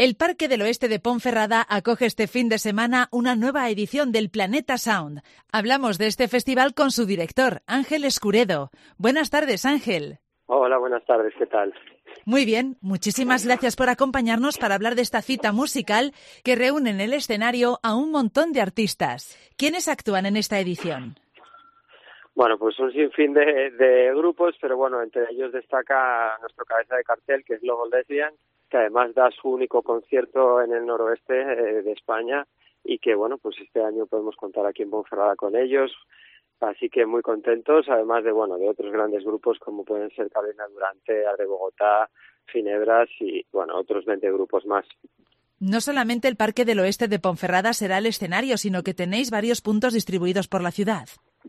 El Parque del Oeste de Ponferrada acoge este fin de semana una nueva edición del Planeta Sound. Hablamos de este festival con su director, Ángel Escuredo. Buenas tardes, Ángel. Hola, buenas tardes, ¿qué tal? Muy bien, muchísimas gracias por acompañarnos para hablar de esta cita musical que reúne en el escenario a un montón de artistas. ¿Quiénes actúan en esta edición? Bueno, pues un sinfín de grupos, pero bueno, entre ellos destaca nuestro cabeza de cartel, que es Logo Lesbian, que además da su único concierto en el noroeste de España y que, bueno, pues este año podemos contar aquí en Ponferrada con ellos. Así que muy contentos, además de, bueno, de otros grandes grupos como pueden ser Carolina Durante, Arde Bogotá, Ginebras y, bueno, otros 20 grupos más. No solamente el Parque del Oeste de Ponferrada será el escenario, sino que tenéis varios puntos distribuidos por la ciudad.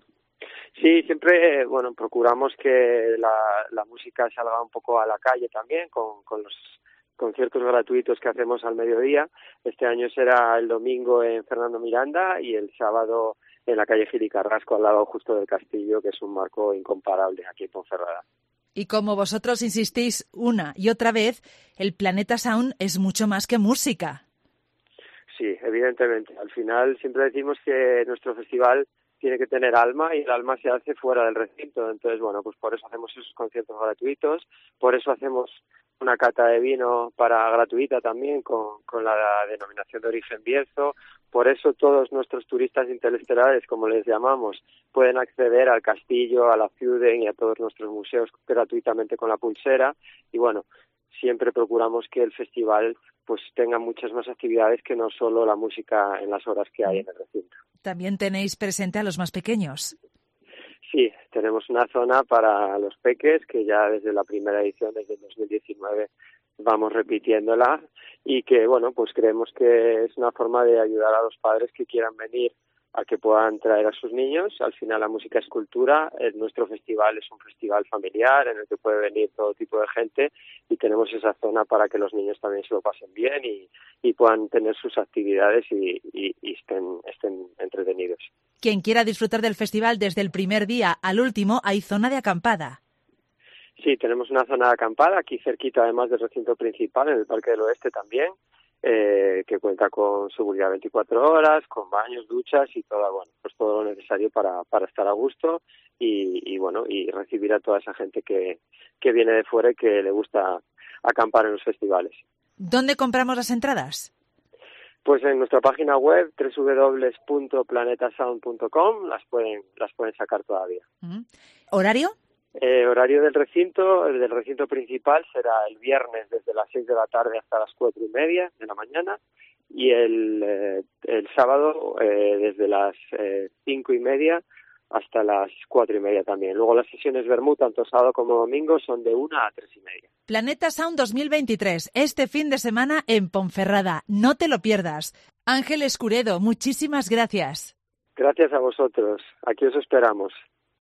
Sí, siempre, bueno, procuramos que la música salga un poco a la calle también, con los conciertos gratuitos que hacemos al mediodía. Este año será el domingo en Fernando Miranda y el sábado en la calle Gil y Carrasco, al lado justo del castillo, que es un marco incomparable aquí en Ponferrada. Y como vosotros insistís una y otra vez, el Planeta Sound es mucho más que música. Sí, evidentemente. Al final siempre decimos que nuestro festival tiene que tener alma y el alma se hace fuera del recinto. Entonces, bueno, pues por eso hacemos esos conciertos gratuitos, por eso hacemos una cata de vino gratuita también con la denominación de origen Bierzo. Por eso todos nuestros turistas interestelares, como les llamamos, pueden acceder al castillo, a la Ciuden y a todos nuestros museos gratuitamente con la pulsera. Y bueno, siempre procuramos que el festival pues tenga muchas más actividades que no solo la música en las horas que hay en el recinto. ¿También tenéis presente a los más pequeños? Sí, tenemos una zona para los peques que ya desde la primera edición, desde el 2019, vamos repitiéndola y que, bueno, pues creemos que es una forma de ayudar a los padres que quieran venir a que puedan traer a sus niños. Al final la música es cultura, nuestro festival es un festival familiar en el que puede venir todo tipo de gente y tenemos esa zona para que los niños también se lo pasen bien y puedan tener sus actividades y estén entretenidos. Quien quiera disfrutar del festival desde el primer día al último, hay zona de acampada. Sí, tenemos una zona de acampada aquí cerquita, además del recinto principal, en el Parque del Oeste también, que cuenta con seguridad 24 horas, con baños, duchas y todo lo necesario para estar a gusto y recibir a toda esa gente que viene de fuera y que le gusta acampar en los festivales. ¿Dónde compramos las entradas? Pues en nuestra página web www.planetasound.com las pueden sacar todavía. ¿Horario? Horario del recinto principal será el viernes desde las 6 de la tarde hasta las 4:30 de la mañana y el sábado desde las 5:30 hasta las 4:30 también. Luego las sesiones vermú, tanto sábado como domingo, son de 1 a 3:30. Planeta Sound 2023, este fin de semana en Ponferrada. No te lo pierdas. Ángel Escuredo, muchísimas gracias. Gracias a vosotros. Aquí os esperamos.